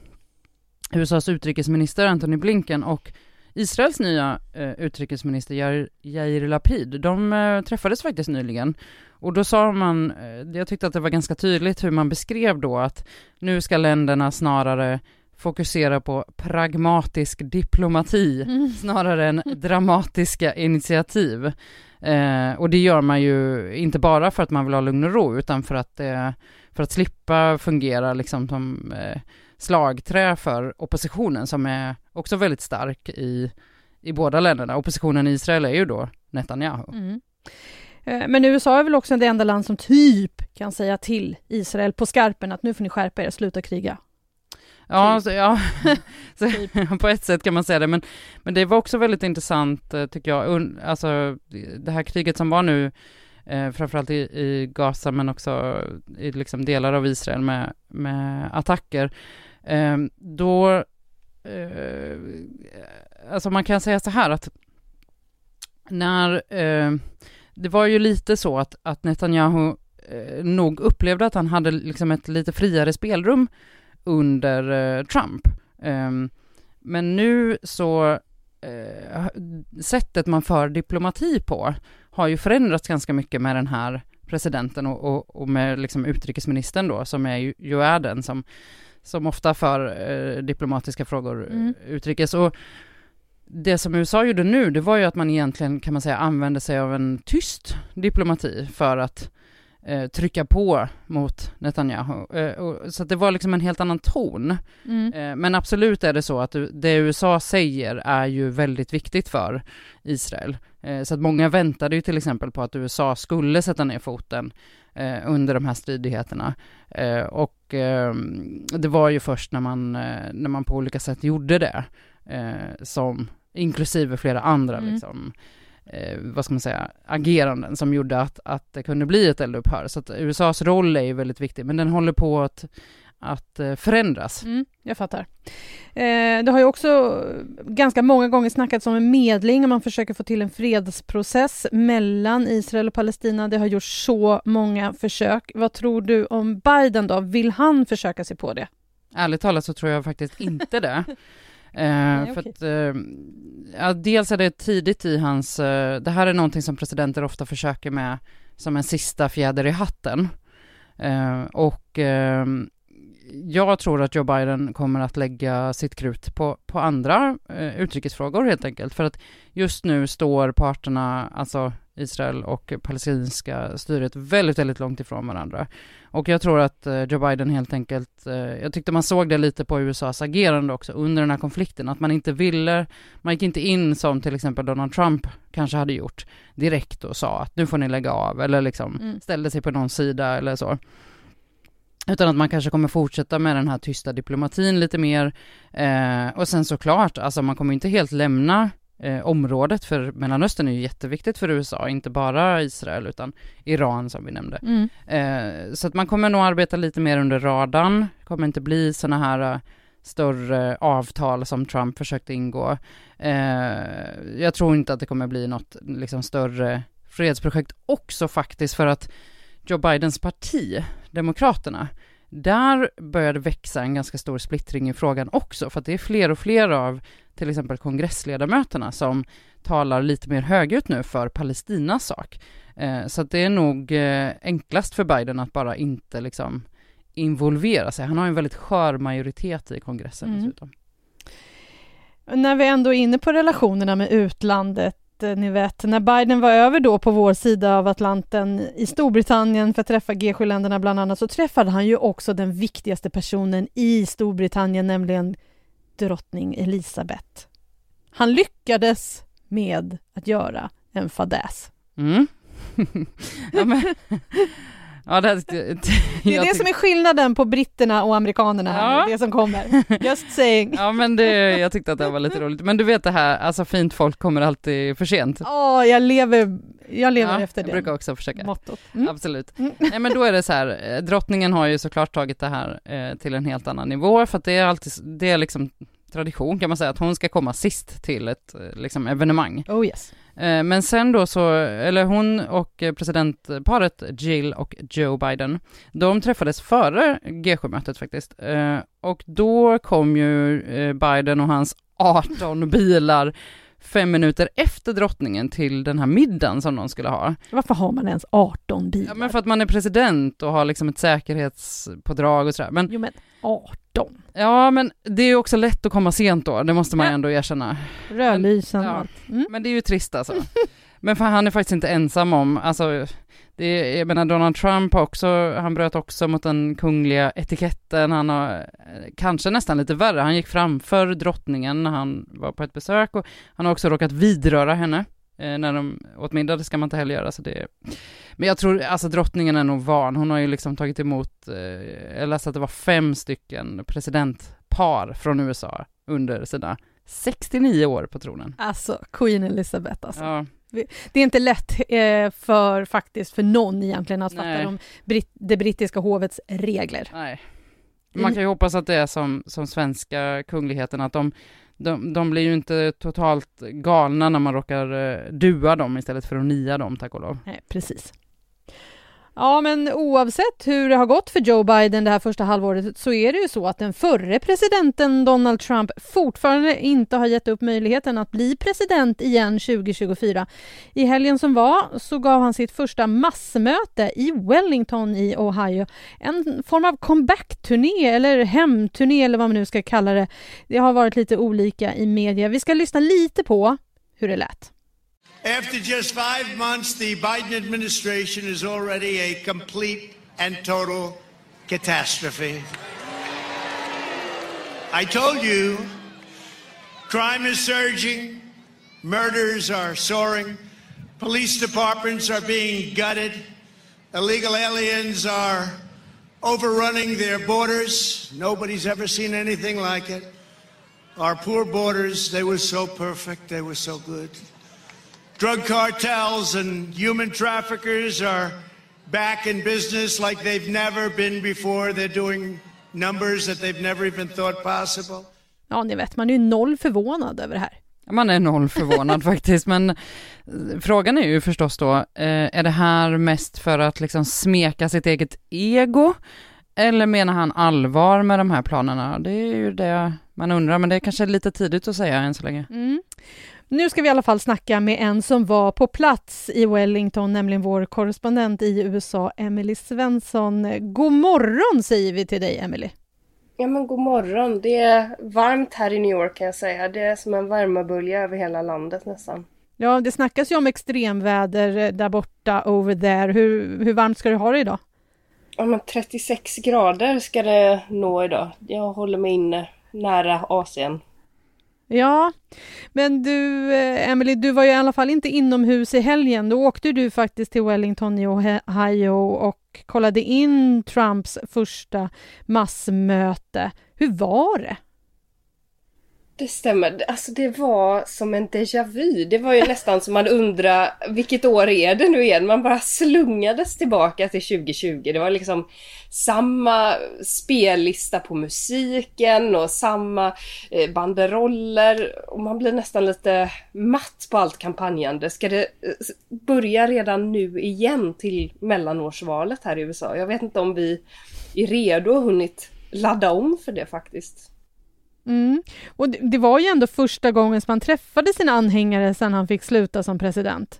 USAs utrikesminister Antony Blinken och Israels nya utrikesminister Yair Lapid, de träffades faktiskt nyligen. Och då sa man, jag tyckte att det var ganska tydligt hur man beskrev då att nu ska länderna snarare fokusera på pragmatisk diplomati snarare än dramatiska initiativ. Och det gör man ju inte bara för att man vill ha lugn och ro, utan för att slippa fungera liksom som slagträ för oppositionen, som är också väldigt stark i båda länderna. Oppositionen i Israel är ju då Netanyahu. Men USA är väl också det enda land som typ kan säga till Israel på skarpen att nu får ni skärpa er och sluta kriga. Ja, så på ett sätt kan man säga det, men det var också väldigt intressant tycker jag, alltså det här kriget som var nu, framförallt i Gaza men också i liksom delar av Israel med attacker, då alltså man kan säga så här att när det var ju lite så att Netanyahu nog upplevde att han hade liksom ett lite friare spelrum under Trump. Men nu så sättet man för diplomati på har ju förändrats ganska mycket med den här presidenten och med liksom utrikesministern då, som är ju är den som ofta för diplomatiska frågor utrikes. Och det som USA gjorde nu, det var ju att man egentligen, kan man säga, använde sig av en tyst diplomati för att trycka på mot Netanyahu. Så att det var liksom en helt annan ton. Men absolut är det så att det USA säger är ju väldigt viktigt för Israel. Så att många väntade ju till exempel på att USA skulle sätta ner foten under de här stridigheterna. Och det var ju först när man på olika sätt gjorde det, som inklusive flera andra liksom, vad ska man säga, ageranden som gjorde att det kunde bli ett eldupphör. Så att USAs roll är ju väldigt viktig, men den håller på att förändras. Jag fattar. Det har ju också ganska många gånger snackats om en medling och man försöker få till en fredsprocess mellan Israel och Palestina. Det har gjorts så många försök. Vad tror du om Biden då? Vill han försöka sig på det? Ärligt talat så tror jag faktiskt inte det. Nej, för att, dels är det tidigt i hans... det här är någonting som presidenter ofta försöker med som en sista fjäder i hatten. Jag tror att Joe Biden kommer att lägga sitt krut på andra utrikesfrågor helt enkelt. För att just nu står parterna, alltså Israel och palestinska styret, väldigt, väldigt långt ifrån varandra. Och jag tror att Joe Biden helt enkelt, jag tyckte man såg det lite på USAs agerande också under den här konflikten, att man gick inte in som till exempel Donald Trump kanske hade gjort direkt och sa att nu får ni lägga av, eller liksom ställde sig på någon sida eller så. Utan att man kanske kommer fortsätta med den här tysta diplomatin lite mer. Och sen såklart, alltså man kommer inte helt lämna området, för Mellanöstern är ju jätteviktigt för USA, inte bara Israel utan Iran som vi nämnde. Så att man kommer nog arbeta lite mer under radarn. Det kommer inte bli såna här större avtal som Trump försökte ingå. Jag tror inte att det kommer bli något liksom större fredsprojekt också faktiskt, för att Joe Bidens parti, Demokraterna, där började växa en ganska stor splittring i frågan också, för att det är fler och fler av till exempel kongressledamöterna som talar lite mer högljutt nu för Palestinas sak. Så att det är nog enklast för Biden att bara inte liksom involvera sig. Han har en väldigt skör majoritet i kongressen dessutom. När vi ändå är inne på relationerna med utlandet, ni vet, när Biden var över då på vår sida av Atlanten i Storbritannien för att träffa G7-länderna bland annat, så träffade han ju också den viktigaste personen i Storbritannien, nämligen drottning Elizabeth. Han lyckades med att göra en fadäs. Ja, men... Ja, det är det som är skillnaden på britterna och amerikanerna här, det som kommer. Just saying. Ja, men jag tyckte att det var lite roligt. Men du vet det här, alltså fint folk kommer alltid för sent. Jag lever efter det. Jag brukar också försöka. Mottot. Absolut. Nej, men då är det så här, drottningen har ju såklart tagit det här till en helt annan nivå, för att det är liksom tradition kan man säga att hon ska komma sist till ett liksom evenemang. Oh yes. Men sen då eller hon och presidentparet Jill och Joe Biden, de träffades före G7-mötet faktiskt. Och då kom ju Biden och hans 18 bilar 5 minuter efter drottningen till den här middagen som de skulle ha. Varför har man ens 18 bilar? Ja, men för att man är president och har liksom ett säkerhetspådrag och sådär. Men 18. Ja, men det är ju också lätt att komma sent då, det måste man ändå erkänna. Rödlysen. Men det är ju trist alltså. Men för han är faktiskt inte ensam om, alltså, jag menar Donald Trump han bröt också mot den kungliga etiketten. Han har kanske nästan lite värre. Han gick framför drottningen när han var på ett besök, och han har också råkat vidröra henne när de åt middag. Det ska man inte heller göra. Så men jag tror, alltså drottningen är nog van. Hon har ju liksom tagit emot, jag läste att det var 5 stycken presidentpar par från USA under sina 69 år på tronen. Alltså, Queen Elizabeth alltså. Ja. Det är inte lätt för någon egentligen att fatta det brittiska hovets regler. Nej. Man kan ju hoppas att det är som svenska kungligheten, att de blir ju inte totalt galna när man råkar dua dem istället för att nia dem, tack och lov. Nej, precis. Ja, men oavsett hur det har gått för Joe Biden det här första halvåret så är det ju så att den förre presidenten Donald Trump fortfarande inte har gett upp möjligheten att bli president igen 2024. I helgen som var så gav han sitt första massmöte i Wellington i Ohio. En form av comeback-turné eller hemturné eller vad man nu ska kalla det. Det har varit lite olika i media. Vi ska lyssna lite på hur det lät. After just 5 months, the Biden administration is already a complete and total catastrophe. I told you, crime is surging, murders are soaring, police departments are being gutted, illegal aliens are overrunning their borders. Nobody's ever seen anything like it. Our poor borders, they were so perfect, they were so good. Drug cartels and human traffickers are back in business like they've never been before. They're doing numbers that they've never even thought possible. Ja, ni vet, man är ju noll förvånad över det här. Man är noll förvånad faktiskt, men frågan är ju förstås då, är det här mest för att liksom smeka sitt eget ego? Eller menar han allvar med de här planerna? Det är ju det man undrar, men det är kanske lite tidigt att säga än så länge. Nu ska vi i alla fall snacka med en som var på plats i Wellington, nämligen vår korrespondent i USA, Emily Svensson. God morgon säger vi till dig, Emily. Ja, men god morgon. Det är varmt här i New York kan jag säga. Det är som en värmebölja över hela landet nästan. Ja, det snackas ju om extremväder där borta, over there. Hur varmt ska du ha det idag? Ja, men 36 grader ska det nå idag. Jag håller mig inne nära Asien. Ja, men du, Emily, du var ju i alla fall inte inomhus i helgen. Då åkte du faktiskt till Wellington i Ohio och kollade in Trumps första massmöte. Hur var det? Det stämmer. Alltså det var som en déjà vu. Det var ju nästan som man undrar vilket år är det nu igen. Man bara slungades tillbaka till 2020. Det var liksom samma spellista på musiken och samma banderoller. Och man blir nästan lite matt på allt kampanjande. Ska det börja redan nu igen till mellanårsvalet här i USA? Jag vet inte om vi är redo och hunnit ladda om för det faktiskt. Och det var ju ändå första gången som han träffade sina anhängare sedan han fick sluta som president.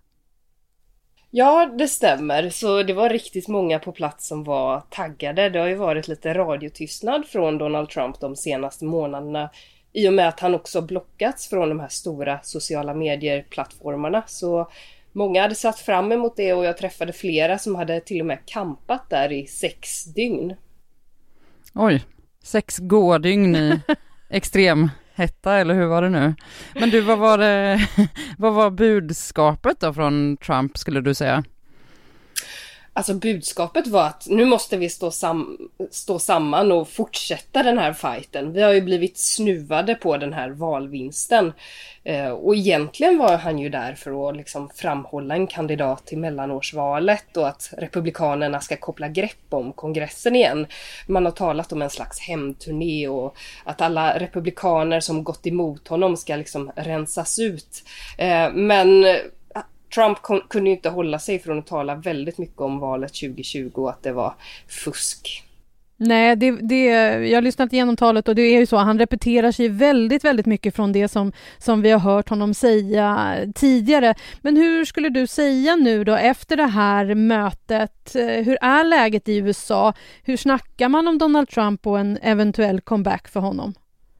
Ja, det stämmer. Så det var riktigt många på plats som var taggade. Det har ju varit lite radiotystnad från Donald Trump de senaste månaderna i och med att han också blockats från de här stora sociala medier-plattformarna. Så många hade satt fram emot det och jag träffade flera som hade till och med campat där i 6 dygn. Oj, 6 gårdygn i extrem hetta, eller hur var det nu? Men du, vad var budskapet då från Trump, skulle du säga? Alltså budskapet var att nu måste vi stå samman och fortsätta den här fighten. Vi har ju blivit snuvade på den här valvinsten. Och egentligen var han ju där för att liksom framhålla en kandidat till mellanårsvalet och att republikanerna ska koppla grepp om kongressen igen. Man har talat om en slags hemturné och att alla republikaner som gått emot honom ska liksom rensas ut. Men Trump kunde ju inte hålla sig från att tala väldigt mycket om valet 2020 och att det var fusk. Nej, jag har lyssnat igenom talet och det är ju så, han repeterar sig väldigt, väldigt mycket från det som vi har hört honom säga tidigare. Men hur skulle du säga nu då efter det här mötet? Hur är läget i USA? Hur snackar man om Donald Trump och en eventuell comeback för honom?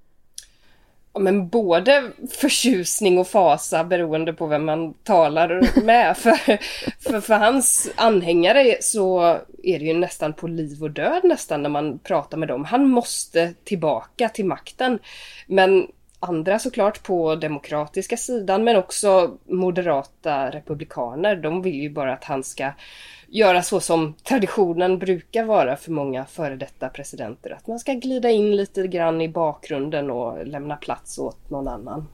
Ja, men både förtjusning och fasa beroende på vem man talar med. För hans anhängare så är det ju nästan på liv och död nästan när man pratar med dem. Han måste tillbaka till makten. Men andra såklart på demokratiska sidan men också moderata republikaner. De vill ju bara att han ska göra så som traditionen brukar vara för många före detta presidenter. Att man ska glida in lite grann i bakgrunden och lämna plats åt någon annan.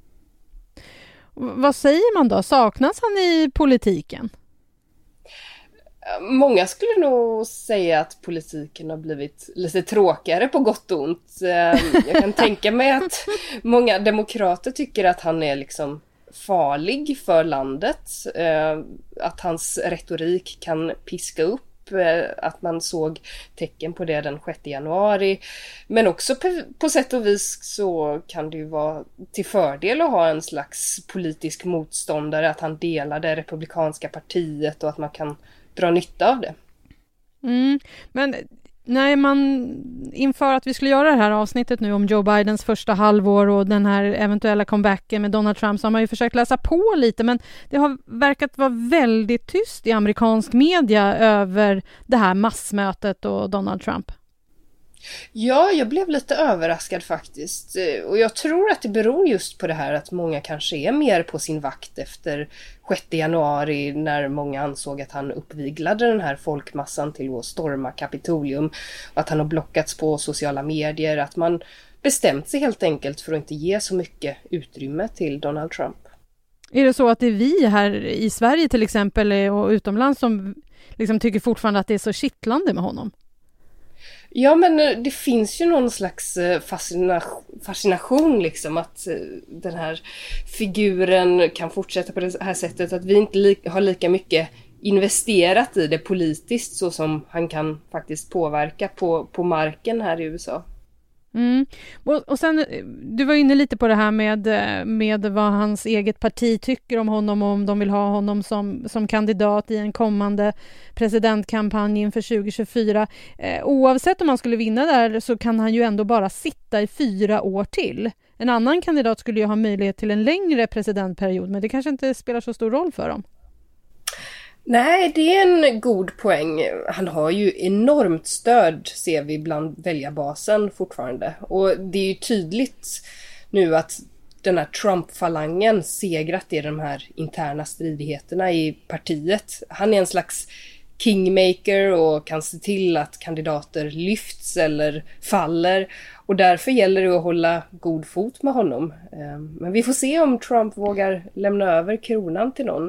Vad säger man då? Saknas han i politiken? Många skulle nog säga att politiken har blivit lite tråkigare på gott och ont. Jag kan tänka mig att många demokrater tycker att han är liksom farlig för landet. Att hans retorik kan piska upp. Att man såg tecken på det den 6 januari. Men också på sätt och vis så kan det ju vara till fördel att ha en slags politisk motståndare. Att han delar det republikanska partiet och att man kan dra nytta av det. Men när man inför att vi skulle göra det här avsnittet nu om Joe Bidens första halvår och den här eventuella comebacken med Donald Trump, så har man ju försökt läsa på lite, men det har verkat vara väldigt tyst i amerikansk media över det här massmötet och Donald Trump. Ja, jag blev lite överraskad faktiskt. Och jag tror att det beror just på det här att många kanske är mer på sin vakt efter 6 januari när många ansåg att han uppviglade den här folkmassan till att storma Kapitolium. Att han har blockats på sociala medier. Att man bestämt sig helt enkelt för att inte ge så mycket utrymme till Donald Trump. Är det så att det är vi här i Sverige till exempel och utomlands som liksom tycker fortfarande att det är så kittlande med honom? Ja, men det finns ju någon slags fascination liksom att den här figuren kan fortsätta på det här sättet, att vi inte har lika mycket investerat i det politiskt så som han kan faktiskt påverka på marken här i USA. Och sen, du var inne lite på det här med vad hans eget parti tycker om honom och om de vill ha honom som kandidat i en kommande presidentkampanj inför 2024. Oavsett om han skulle vinna där så kan han ju ändå bara sitta i 4 år till. En annan kandidat skulle ju ha möjlighet till en längre presidentperiod, men det kanske inte spelar så stor roll för dem. Nej, det är en god poäng. Han har ju enormt stöd, ser vi bland väljarbasen fortfarande. Och det är ju tydligt nu att den här Trump-falangen segrat i de här interna stridigheterna i partiet. Han är en slags kingmaker och kan se till att kandidater lyfts eller faller. Och därför gäller det att hålla god fot med honom. Men vi får se om Trump vågar lämna över kronan till någon.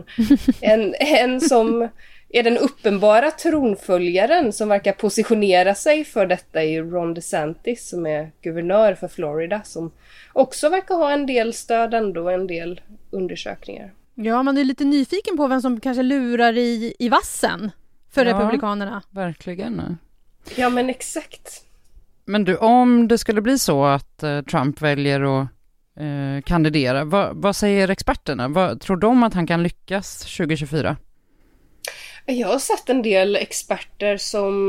En som är den uppenbara tronföljaren som verkar positionera sig för detta är Ron DeSantis som är guvernör för Florida. Som också verkar ha en del stöd ändå, en del undersökningar. Ja, man är lite nyfiken på vem som kanske lurar i vassen för republikanerna. Verkligen. Ja, men exakt. Men du, om det skulle bli så att Trump väljer att kandidera, vad säger experterna? Vad tror de att han kan lyckas 2024? Jag har sett en del experter som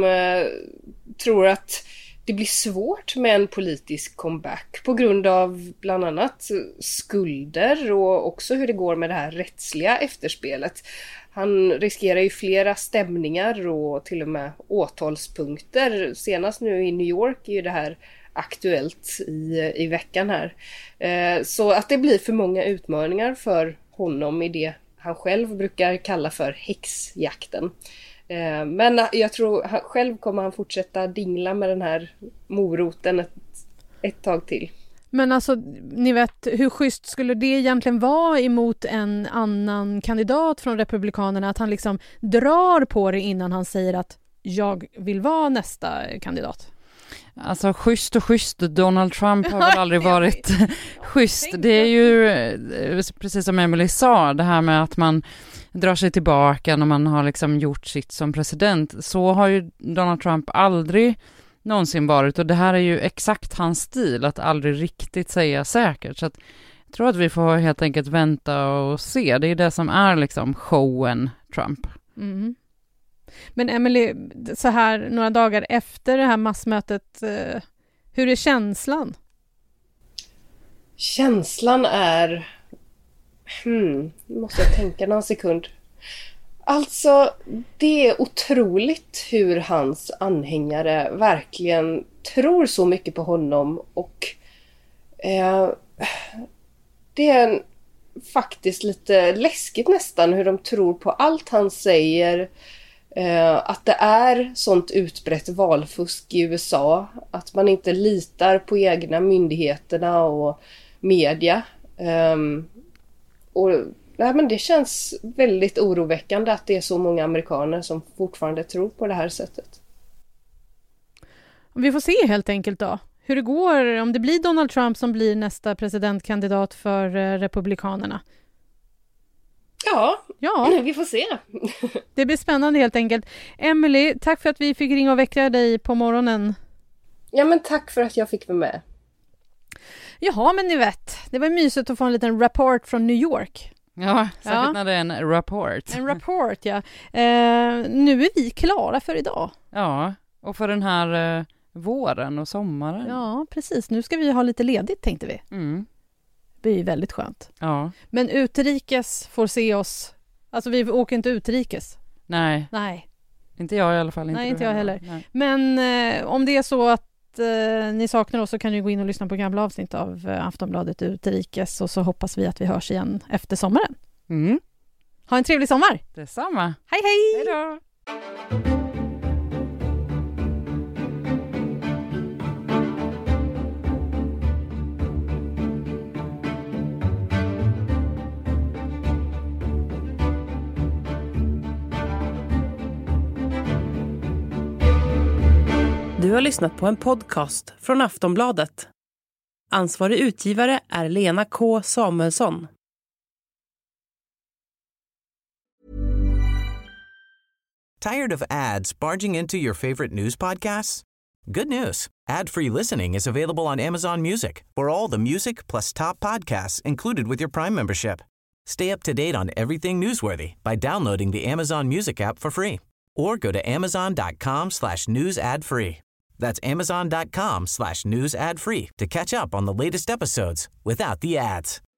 tror att det blir svårt med en politisk comeback på grund av bland annat skulder och också hur det går med det här rättsliga efterspelet. Han riskerar ju flera stämningar och till och med åtalspunkter. Senast nu i New York är ju det här aktuellt i veckan här. Så att det blir för många utmaningar för honom i det han själv brukar kalla för häxjakten. Men jag tror själv kommer han fortsätta dingla med den här moroten ett tag till. Men alltså, ni vet, hur schysst skulle det egentligen vara emot en annan kandidat från Republikanerna att han liksom drar på det innan han säger att jag vill vara nästa kandidat? Alltså schysst och schysst, Donald Trump har väl aldrig varit schysst. Det är ju precis som Emily sa, det här med att man drar sig tillbaka när man har liksom gjort sitt som president. Så har ju Donald Trump aldrig någonsin varit, och det här är ju exakt hans stil, att aldrig riktigt säga säkert. Så att jag tror att vi får helt enkelt vänta och se. Det är det som är liksom showen Trump. Mm. Men Emily, så här några dagar efter det här massmötet, hur är känslan? Känslan är... Nu måste jag tänka någon sekund. Alltså, det är otroligt hur hans anhängare verkligen tror så mycket på honom. Och det är faktiskt lite läskigt nästan hur de tror på allt han säger. Att det är sånt utbrett valfusk i USA, att man inte litar på egna myndigheterna och media. Men det känns väldigt oroväckande att det är så många amerikaner som fortfarande tror på det här sättet. Vi får se helt enkelt då hur det går, om det blir Donald Trump som blir nästa presidentkandidat för Republikanerna. Ja, vi får se. Det blir spännande helt enkelt. Emily, tack för att vi fick ringa och väcka dig på morgonen. Ja, men tack för att jag fick vara med. Jaha, men ni vet, det var mysigt att få en liten rapport från New York. Ja, säkert när det är en rapport. En rapport, ja. Nu är vi klara för idag. Ja, och för den här våren och sommaren. Ja, precis. Nu ska vi ha lite ledigt, tänkte vi. Det är ju väldigt skönt. Ja. Men utrikes får se oss. Alltså vi åker inte utrikes. Nej. Inte jag i alla fall. Inte jag heller. Nej. Men om det är så att ni saknar oss så kan ni gå in och lyssna på gamla avsnitt av Aftonbladet Utrikes, och så hoppas vi att vi hörs igen efter sommaren. Ha en trevlig sommar. Detsamma. Hej hej! Hej då! Du har lyssnat på en podcast från Aftonbladet. Ansvarig utgivare är Lena K. Samuelsson. Tired of ads barging into your favorite news podcasts? Good news. Ad-free listening is available on Amazon Music for all the music plus top podcasts included with your Prime membership. Stay up to date on everything newsworthy by downloading the Amazon Music app for free or go to amazon.com/news ad free. That's amazon.com/news ad free to catch up on the latest episodes without the ads.